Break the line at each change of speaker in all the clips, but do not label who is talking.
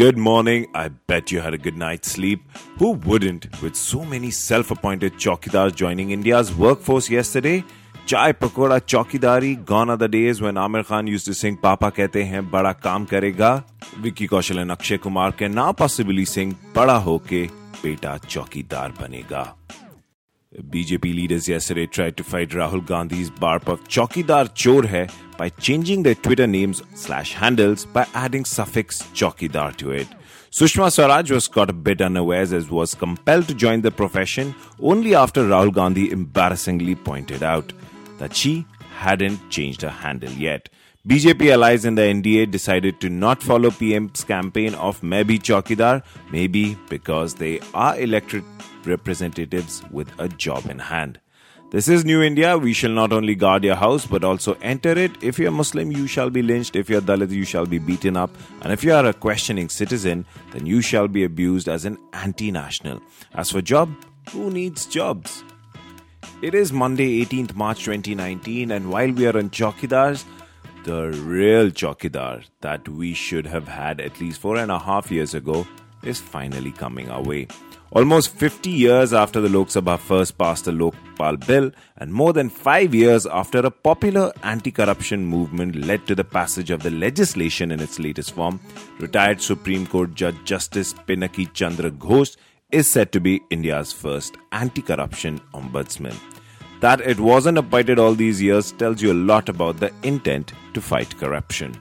Good morning. I bet you had a good night's sleep. Who wouldn't, with so many self-appointed chowkidars joining India's workforce yesterday? Chai pakoda chowkidari, gone are the days when Aamir Khan used to sing Papa kehte hain bada kaam karega. Vicky Kaushal and Akshay Kumar can now possibly sing Bada hoke beta chowkidar banega. BJP leaders yesterday tried to fight Rahul Gandhi's barp of Chowkidar Chor hai by changing their Twitter names/handles by adding suffix Chowkidar to it. Sushma Swaraj was caught a bit unawares as was compelled to join the profession only after Rahul Gandhi embarrassingly pointed out that she hadn't changed her handle yet. BJP allies in the NDA decided to not follow PM's campaign of Main Bhi Chowkidar, maybe because they are elected representatives with a job in hand. This is New India. We shall not only guard your house but also enter it. If you are Muslim, you shall be lynched. If you are Dalit, you shall be beaten up. And if you are a questioning citizen, then you shall be abused as an anti-national. As for job, who needs jobs? It is Monday, 18th March 2019, and while we are on Chowkidars, the real Chowkidar that we should have had at least 4.5 years ago is finally coming our way. Almost 50 years after the Lok Sabha first passed the Lokpal bill and more than 5 years after a popular anti-corruption movement led to the passage of the legislation in its latest form, retired Supreme Court Judge Justice Pinaki Chandra Ghosh is said to be India's first anti-corruption ombudsman. That it wasn't appointed all these years tells you a lot about the intent to fight corruption.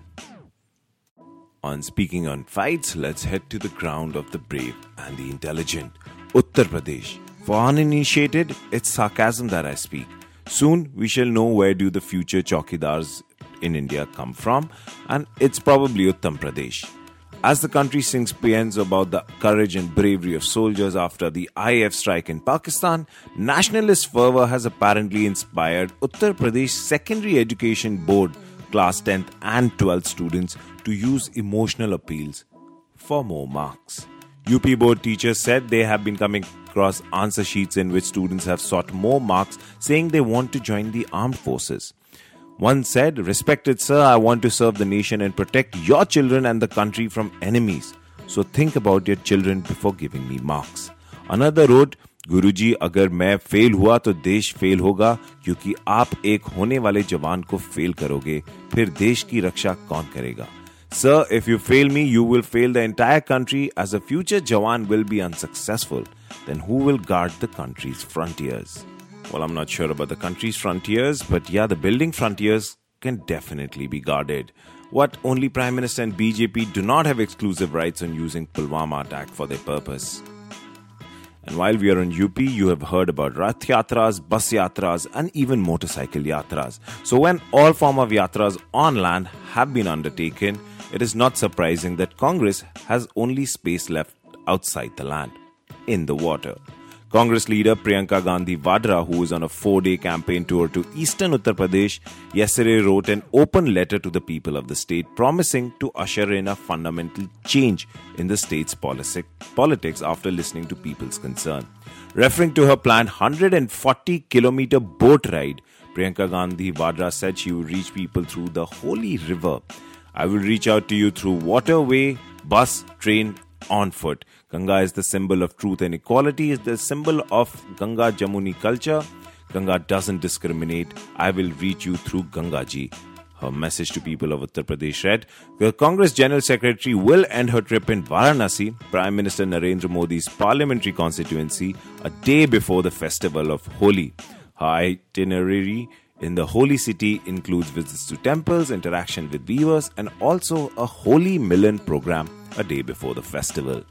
On speaking on fights, let's head to the ground of the brave and the intelligent, Uttar Pradesh. For uninitiated, it's sarcasm that I speak. Soon, we shall know where do the future chowkidars in India come from, and it's probably Uttar Pradesh. As the country sings paeans about the courage and bravery of soldiers after the IF strike in Pakistan, nationalist fervour has apparently inspired Uttar Pradesh Secondary Education Board Class 10th and 12th students to use emotional appeals for more marks. UP board teachers said they have been coming across answer sheets in which students have sought more marks saying they want to join the armed forces. One said, "Respected sir, I want to serve the nation and protect your children and the country from enemies. So think about your children before giving me marks." Another wrote, "गुरुजी अगर मैं fail हुआ तो देश fail होगा क्योंकि आप एक होने वाले जवान को फेल करोगे फिर देश की रक्षा कौन करेगा? Sir, if you fail me, you will fail the entire country as a future Jawan will be unsuccessful. Then who will guard the country's frontiers?" Well, I'm not sure about the country's frontiers, but yeah, the building frontiers can definitely be guarded. What only Prime Minister and BJP do not have exclusive rights on using Pulwama attack for their purpose. And while we are on UP, you have heard about Rath Yatras, Bus Yatras and even motorcycle Yatras. So when all form of Yatras on land have been undertaken, it is not surprising that Congress has only space left outside the land, in the water. Congress leader Priyanka Gandhi Vadra, who is on a 4-day campaign tour to eastern Uttar Pradesh, yesterday wrote an open letter to the people of the state promising to usher in a fundamental change in the state's politics after listening to people's concern. Referring to her planned 140-kilometer boat ride, Priyanka Gandhi Vadra said she would reach people through the holy river. "I will reach out to you through waterway, bus, train, on foot. Ganga is the symbol of truth and equality, is the symbol of Ganga Jamuni culture. Ganga doesn't discriminate. I will reach you through Ganga ji." Her message to people of Uttar Pradesh read, the Congress General Secretary will end her trip in Varanasi, Prime Minister Narendra Modi's parliamentary constituency, a day before the festival of Holi. Her itinerary in the holy city includes visits to temples, interaction with weavers, and also a holy Milan program a day before the festival.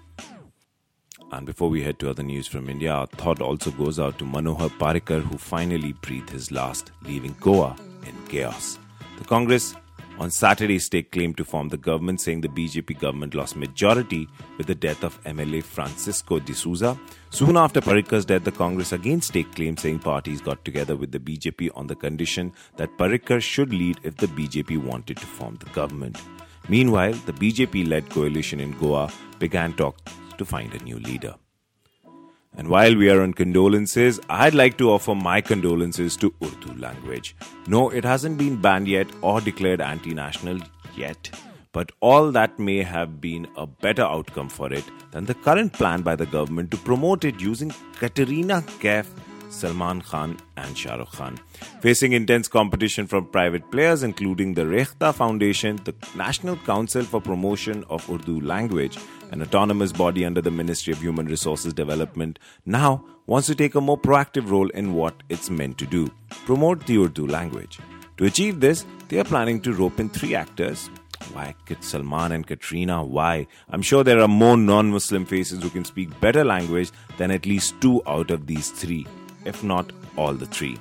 And before we head to other news from India, our thought also goes out to Manohar Parrikar, who finally breathed his last, leaving Goa in chaos. The Congress on Saturday staked claim to form the government, saying the BJP government lost majority with the death of MLA Francisco D'Souza. Soon after Parrikar's death, the Congress again staked claim, saying parties got together with the BJP on the condition that Parrikar should lead if the BJP wanted to form the government. Meanwhile, the BJP-led coalition in Goa began talks to find a new leader. And while we are on condolences, I'd like to offer my condolences to Urdu language. No, it hasn't been banned yet or declared anti-national yet, but all that may have been a better outcome for it than the current plan by the government to promote it using Katrina Kaif, Salman Khan and Shah Rukh Khan. Facing intense competition from private players including the Rekhta Foundation, the National Council for Promotion of Urdu Language, an autonomous body under the Ministry of Human Resources Development, now wants to take a more proactive role in what it's meant to do: promote the Urdu language. To achieve this, they are planning to rope in 3 actors. Why Salman and Katrina? Why? I'm sure there are more non-Muslim faces who can speak better language than at least 2 out of these 3, if not all the 3.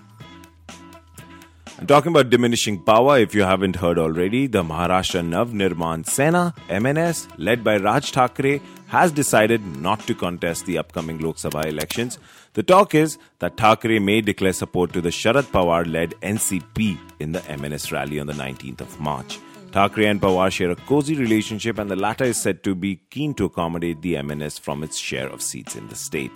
And talking about diminishing power, if you haven't heard already, the Maharashtra Nav Nirman Sena, MNS, led by Raj Thackeray, has decided not to contest the upcoming Lok Sabha elections. The talk is that Thackeray may declare support to the Sharad Pawar-led NCP in the MNS rally on the 19th of March. Thackeray and Pawar share a cozy relationship, and the latter is said to be keen to accommodate the MNS from its share of seats in the state.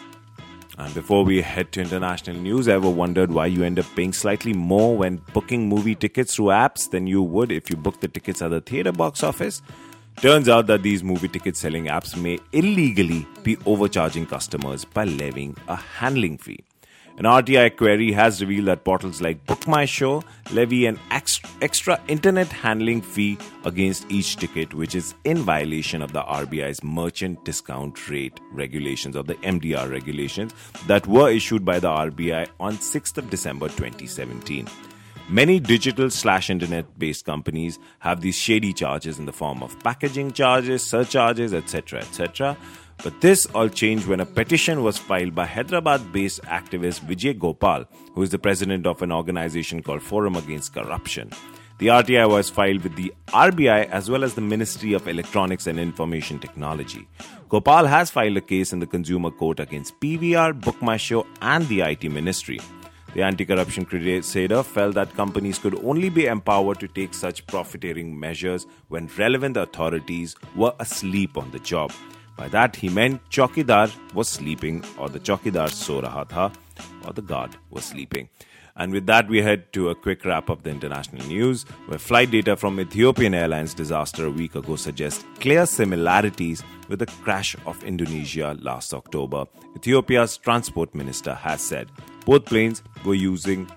And before we head to international news, ever wondered why you end up paying slightly more when booking movie tickets through apps than you would if you booked the tickets at the theatre box office? Turns out that these movie ticket selling apps may illegally be overcharging customers by levying a handling fee. An RTI query has revealed that portals like Book My Show levy an extra internet handling fee against each ticket, which is in violation of the RBI's merchant discount rate regulations, or the MDR regulations, that were issued by the RBI on 6th of December 2017. Many digital/internet-based companies have these shady charges in the form of packaging charges, surcharges, etc., etc. But this all changed when a petition was filed by Hyderabad-based activist Vijay Gopal, who is the president of an organization called Forum Against Corruption. The RTI was filed with the RBI as well as the Ministry of Electronics and Information Technology. Gopal has filed a case in the Consumer Court against PVR, Book My Show and the IT Ministry. The anti-corruption crusader felt that companies could only be empowered to take such profiteering measures when relevant authorities were asleep on the job. By that he meant Chaukidar was sleeping, or the Chaukidar so raha tha, or the guard was sleeping. And with that, we head to a quick wrap of the international news, where flight data from Ethiopian Airlines disaster a week ago suggests clear similarities with the crash of Indonesia last October. Ethiopia's transport minister has said both planes were using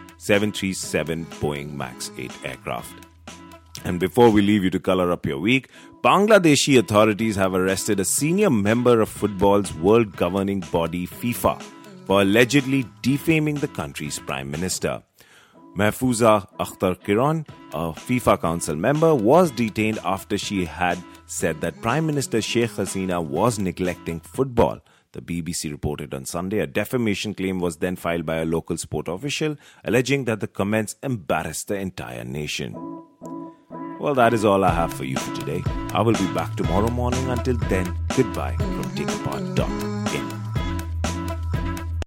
737 Boeing MAX 8 aircraft. And before we leave you to color up your week, Bangladeshi authorities have arrested a senior member of football's world governing body FIFA for allegedly defaming the country's prime minister. Mahfouza Akhtar Kiran, a FIFA council member, was detained after she had said that Prime Minister Sheikh Hasina was neglecting football. The BBC reported on Sunday a defamation claim was then filed by a local sport official, alleging that the comments embarrassed the entire nation. Well, that is all I have for you for today. I will be back tomorrow morning. Until then, goodbye from TakeApart.com.